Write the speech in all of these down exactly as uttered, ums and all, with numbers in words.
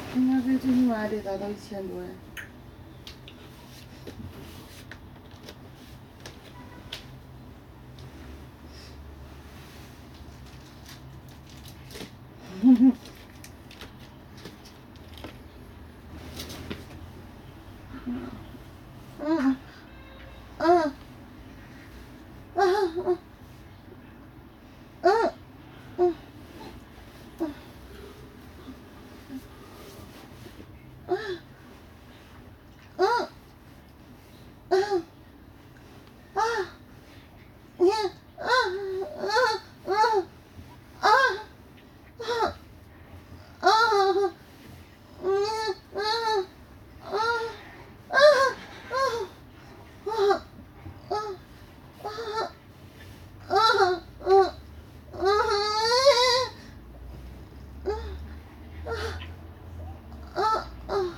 应该比最起码得达到一千多呀。哼哼。嗯嗯嗯嗯嗯嗯嗯嗯嗯嗯啊！你啊啊啊啊啊啊！嗯嗯啊啊啊！啊啊啊啊啊啊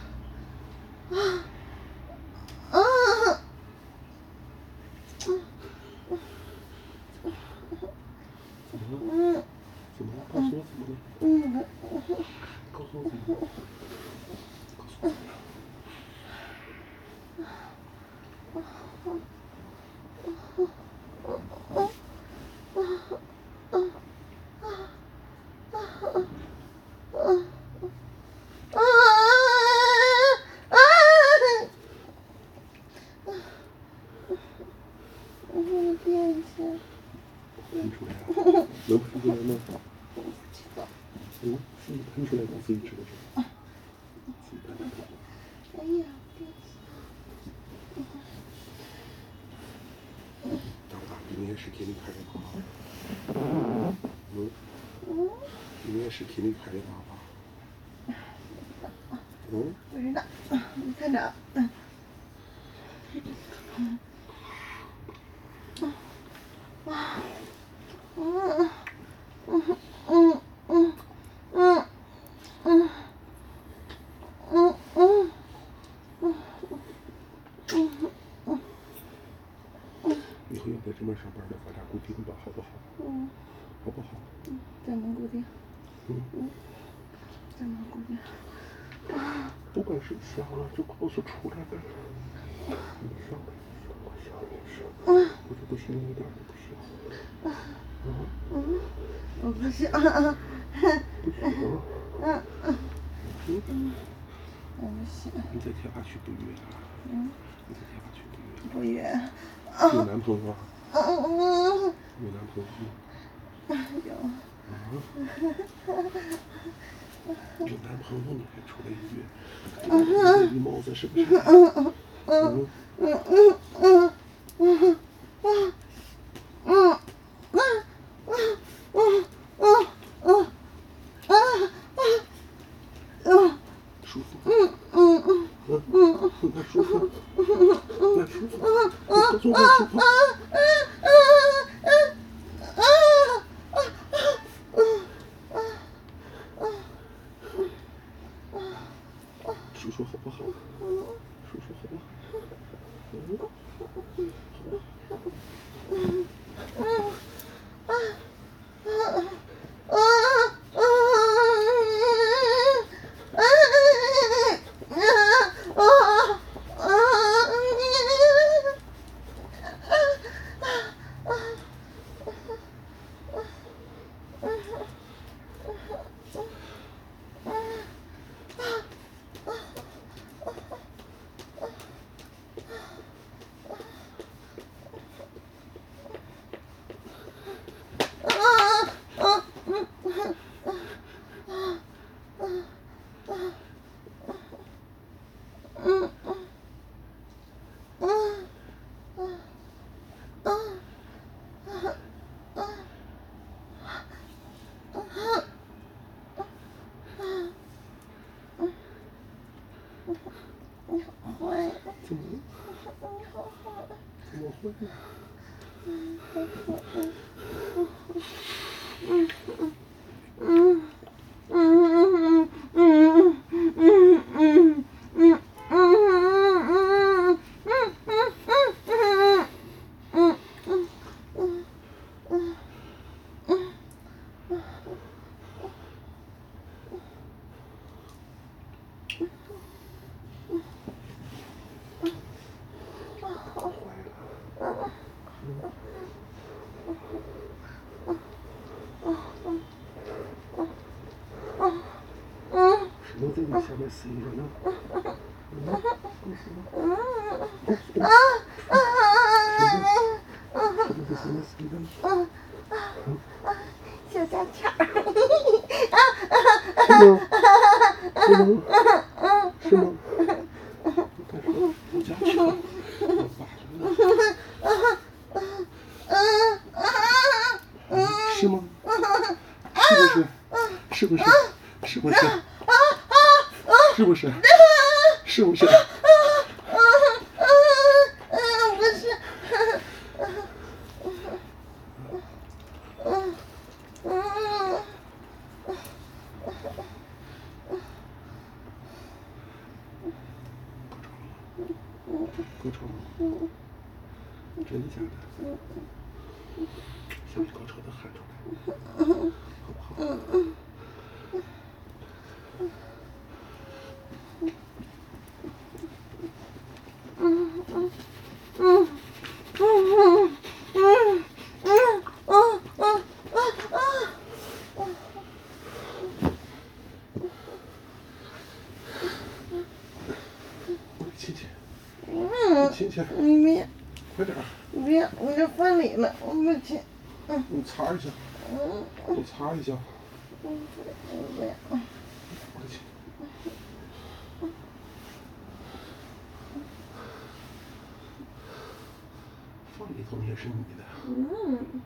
啊！嗯， 怎么了？告诉我怎么了？ 嗯， 告诉我怎么了？告诉我怎么了？ 我变一下。 喷出来啊？能喷出来吗？嗯，自己喷出来，你自己知道。自己喷出来。 哎呀，变一下。 老大，明天是给你开的刀吧？嗯。明天是给你开的刀吧？嗯。 不知道，你看着。嗯。啊。嗯嗯嗯嗯嗯嗯嗯嗯嗯以后要在这边上班的，咱俩固定吧，好不好？ 嗯， 好不好？ 嗯，怎么固定？ 嗯嗯，怎么固定？ 不管是想了就告诉出来呗。你想，我想也是。 嗯， 我就不信你一点都不想。嗯嗯，我不想。 不行。 嗯嗯嗯嗯，我不想。 你在贴吧区不约啊？ 嗯， 你在贴吧区不约？ 不约。 有男朋友啊？ 嗯嗯有男朋友吗？ 有。 啊？有男朋友你还出来约？戴绿帽子是不是？ 嗯嗯嗯嗯嗯嗯嗯嗯嗯嗯嗯嗯嗯舒服。 嗯嗯嗯嗯嗯那舒服。那舒服。 嗯告诉我那舒服。说说好不好？说说好不好？嗯，好你好坏。 怎么了？ 你好坏。 怎么会呢？ 嗯嗯嗯嗯嗯嗯嗯嗯嗯嗯嗯你下面死一个呢？嗯，不死吗？ 啊啊啊！ 是不是下面死一个呢？ 嗯啊，小家雀儿， 是吗？是吗？是吗？你干什么？小家雀，我把着呢。是吗？是不是？是不是？是不是？是不是？是不是？ 不是，嗯嗯。 高潮吗？真的假的？想高潮的喊出来，好不好？ 嗯嗯嗯嗯嗯嗯嗯嗯嗯我给亲亲， 嗯， 亲亲， 你别快点儿！ 别，我这翻里了，我不亲。 你擦一下， 嗯你擦一下。 嗯，不要。 我亲。放里头也是你的。 嗯。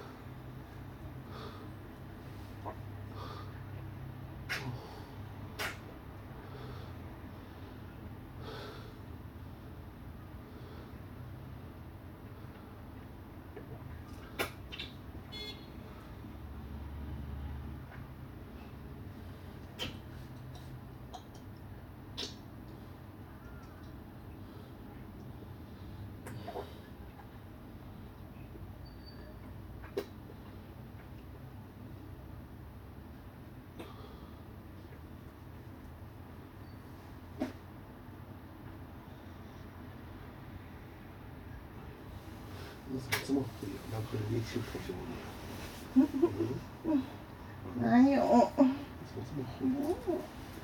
你怎么这么会呀？两个人一起嘲笑你。嗯。 哪有？ 你怎么这么会？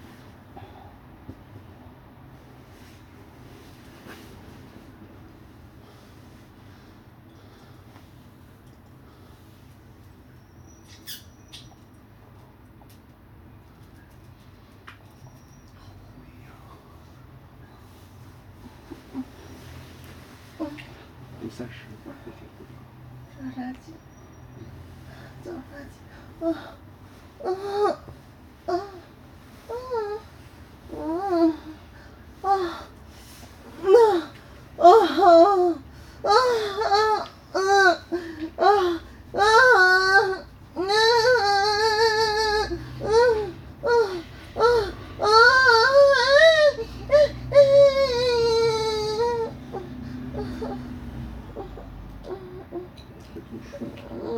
第三十，别停不了。 着啥急？着啥急？啊啊啊啊啊啊！那啊啊啊啊啊啊！那嗯嗯嗯嗯。 快读书。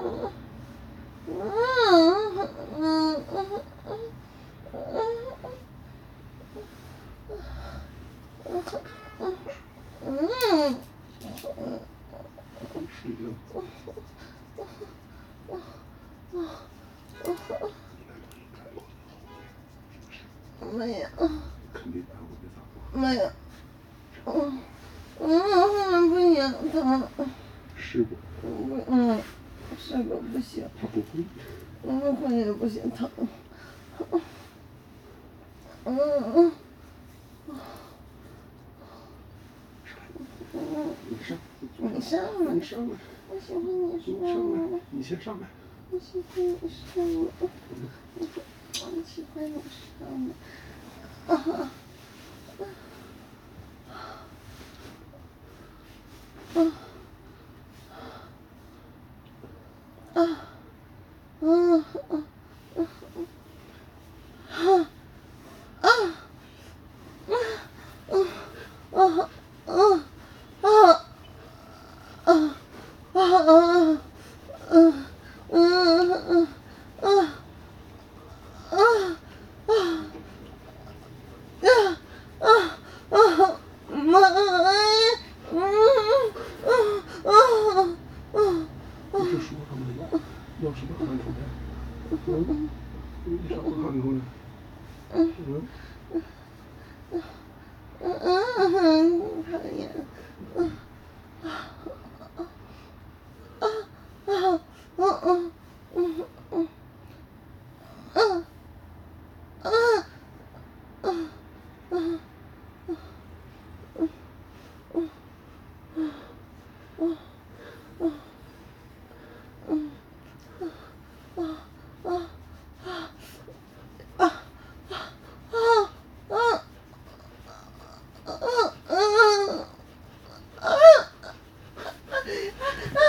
睡觉。 没有。 肯定把我给砸过。 没有。嗯嗯，不行，疼。 试过。 不，嗯，试过不行。 他不会。 嗯，会也不行，疼。嗯嗯。 你上。 你上来。 你上来。 我喜欢你你上来。你先上来。 我喜欢你上来。我喜欢你上来。啊啊啊啊啊！ 你是说什么呀？要什么喊出来？嗯？你啥不喊出来？嗯？ 嗯嗯，讨厌。嗯啊啊啊嗯嗯嗯嗯嗯嗯嗯嗯嗯嗯嗯嗯嗯啊啊啊啊啊啊！嗯嗯啊啊！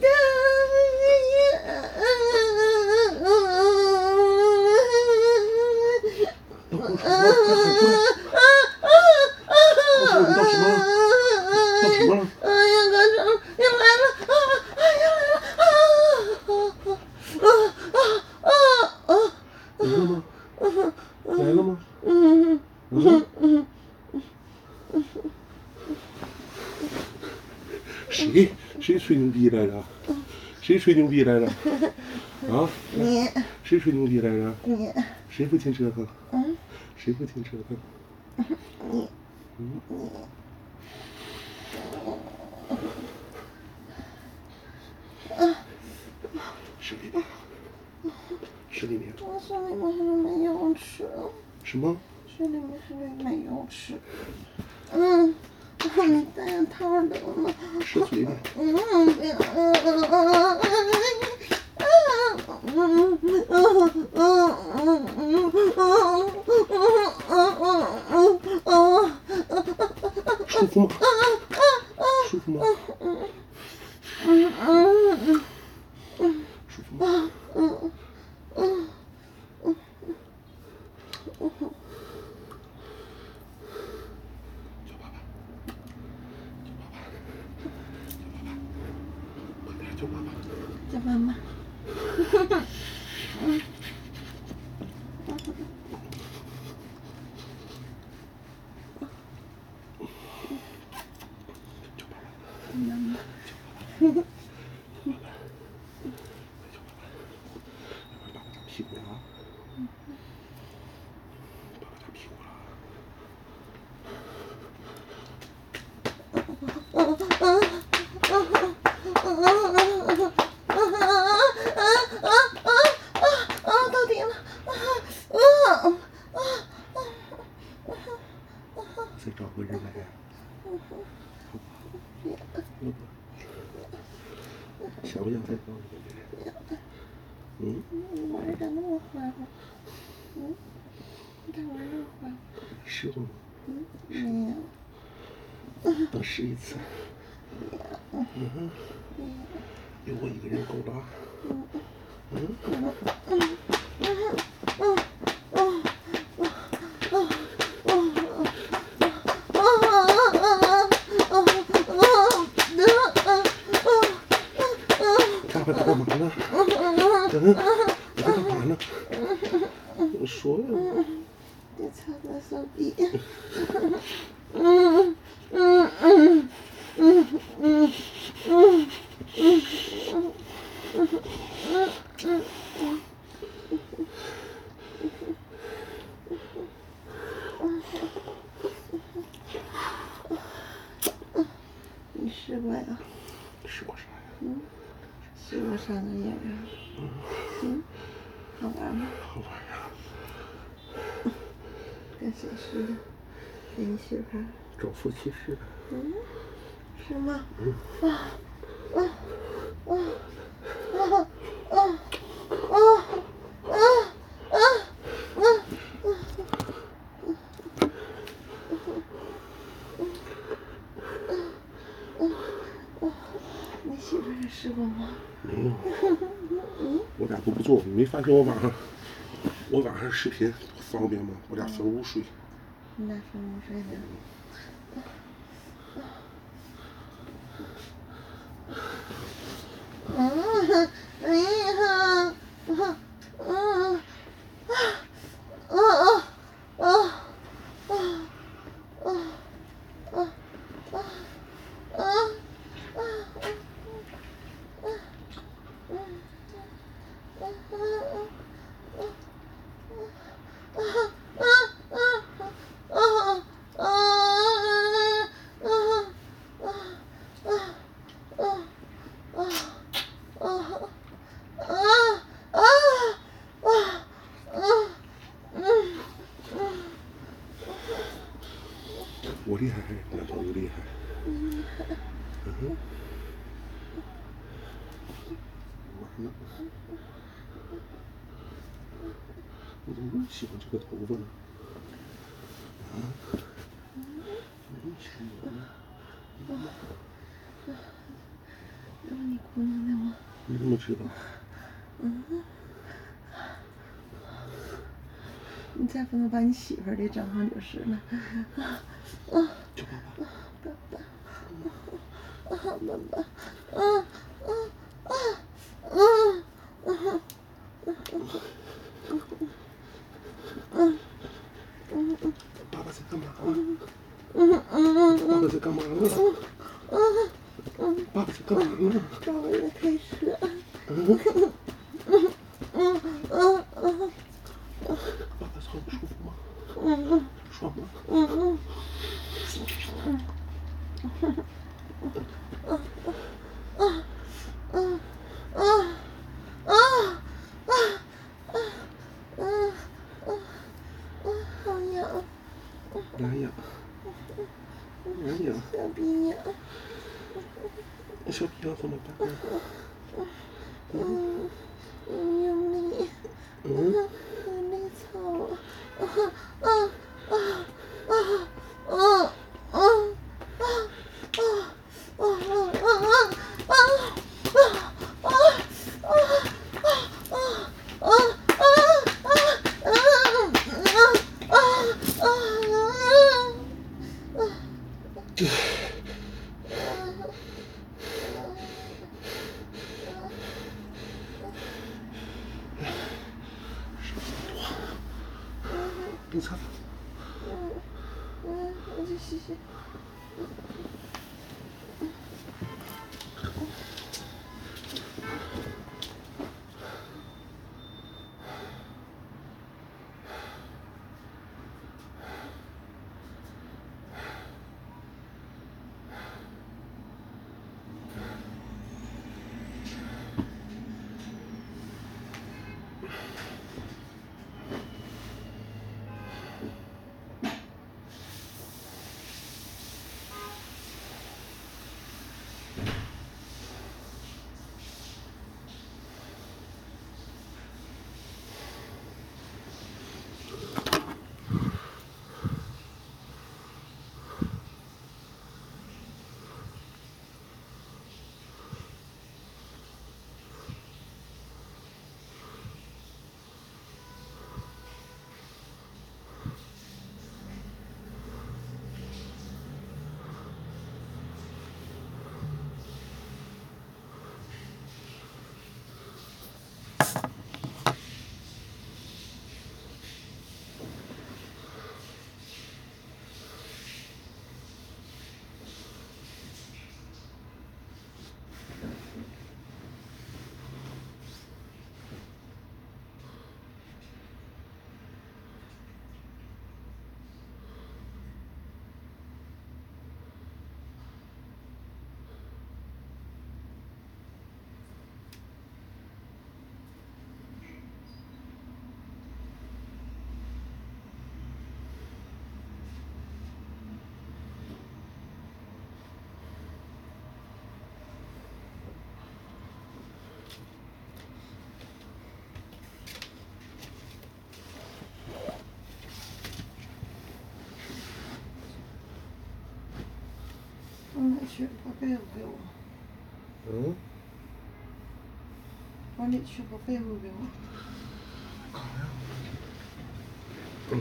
要干什么？快喊出来！告诉我你到什么了？到什么了？ 哎呀，哥哥，又来了！啊啊，又来了！啊啊啊啊啊！ 来了吗？来了吗？ 嗯嗯嗯。 谁谁吹牛逼来着？谁吹牛逼来着？啊？ 你谁吹牛逼来着？ 你谁不听折腾？ 嗯谁不听折腾？ 你嗯？是里面，是里面。 我手里面是没有吃， 什么？ 手里面是没有吃。嗯，你带套的吗？ 吃嘴里。 嗯，不要，嗯嗯嗯嗯嗯嗯嗯嗯嗯嗯舒服吗？舒服吗？ 嗯嗯嗯舒服吗？ 嗯嗯嗯叫爸爸，叫爸爸，叫爸爸，快点叫爸爸。 叫妈妈。嗯。 叫爸爸， 妈妈。 叫爸爸，叫爸爸，爸爸打屁股了啊！爸爸打屁股了。 到底了！ 再找个人来呀！好吧，要不想不想再找一个人？嗯？ 玩的那么欢吗？嗯？你敢玩那么欢吗？ 试过吗？ 嗯，没有。 再试一次。嗯哼，有我一个人够了。嗯嗯嗯嗯嗯嗯嗯爸爸在干嘛呢？嗯，你在干嘛呢？你说呀。 别擦我手臂。嗯嗯嗯嗯嗯嗯嗯嗯嗯。你试过呀？ 试过啥呀？ 嗯，试过啥能演员？嗯，好玩吗？ 好玩呀。 跟谁试的？跟你媳妇儿？ 找夫妻试的。 嗯，是吗？ 嗯。 啊啊啊啊啊啊啊啊啊！你媳妇儿试过吗？ 没有。我俩都不做，你没发现我晚上我晚上视频方便吗？我俩分屋睡。 你俩分屋睡呢？嗯，哎呀，嗯嗯啊啊啊啊啊啊啊啊啊！ 我厉害还是男朋友厉害？嗯哼。玩呢？你怎么那么喜欢这个头发呢？啊？你那么喜欢我呢？ 这是你姑娘的吗？ 你怎么知道？ 嗯。你再不能把你媳妇儿的账上就是了。啊！ 叫爸爸。 爸爸。啊，爸爸。啊啊啊啊啊啊！嗯嗯嗯。 爸爸在干嘛呢？嗯嗯爸爸在干嘛呢？嗯嗯。爸爸在干嘛呢？ 爸爸在开车。 嗯嗯嗯嗯嗯。 爸爸很舒服吗？ 嗯嗯。 爽吗？ 嗯嗯。嗯。啊啊啊啊啊啊啊啊啊啊！好痒。 哪痒？哪痒？ 小鼻痒。 小鼻痒怎么办呢？ 嗯，用力。 嗯。 用力操啊啊啊啊啊啊啊啊啊啊啊啊这。你擦擦。 嗯嗯，我去洗洗。嗯，去把被子给我。 嗯。 往里去把被子给我。 干啥呀？嗯。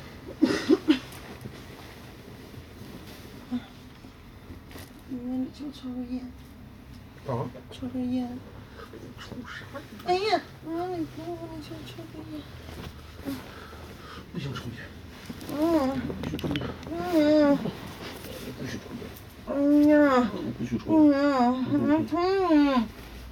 你往里去抽根烟。 啊？ 抽根烟。 抽啥烟？ 哎呀，你往里去，往里去抽根烟。嗯。 不行，抽烟。 嗯。 不许抽烟。 嗯。 不许抽烟。 哎呀。 不许抽烟。 嗯嗯嗯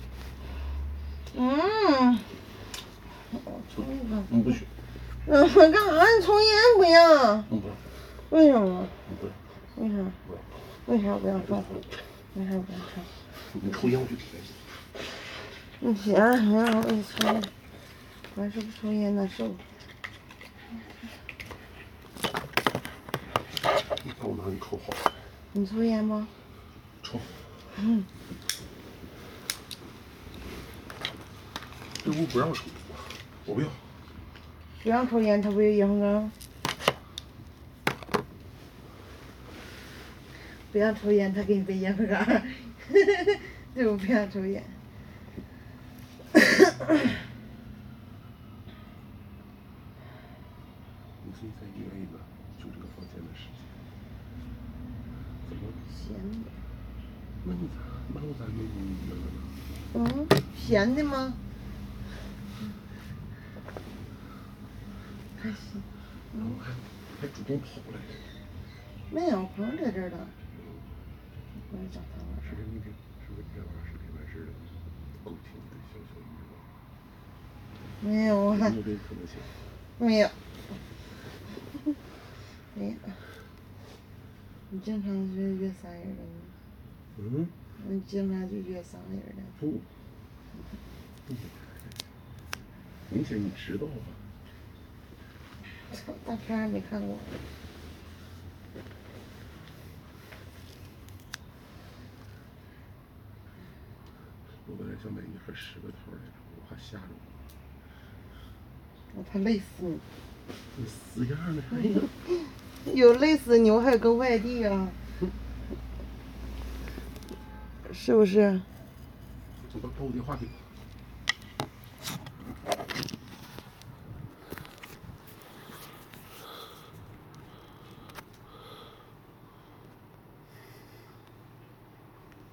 嗯。抽一个。 嗯，不许。 嗯，干啥？你抽烟不要？ 嗯，不要。 为什么？ 不要。 为啥？为啥不要抽？为啥不要抽？ 你抽烟我就踢你。行，行，我给你抽烟。我还是不抽烟难受。 你看我哪里抽好了？ 你抽烟吗？ 抽。 嗯。 这屋不让抽，我不要。 不让抽烟，他不有烟缸？不让抽烟，他给你备烟缸。这屋不让抽烟。 你可以再约一个，就这个房间的时间。怎么？ 闲的。 那你咋？那我咋没你约了呢？ 嗯，闲的吗？还行。 然后还还主动跑过来。 没有，朋友在这儿的。我也找他玩。 是不是那天？是不是天晚上视频完事了？勾起你的小小欲望？ 没有啊。 有没有这个可能性？ 没有。没有。你经常是约仨人的吗？ 嗯。 你经常就约仨人的。 不。明显你知道啊。 大片还没看过。 我本来想买一盒十个套来着，我怕吓着我怕累死你。 你死样的！哎呀， 有累死你，我还有个外地啊。是不是？ 我把把我电话给。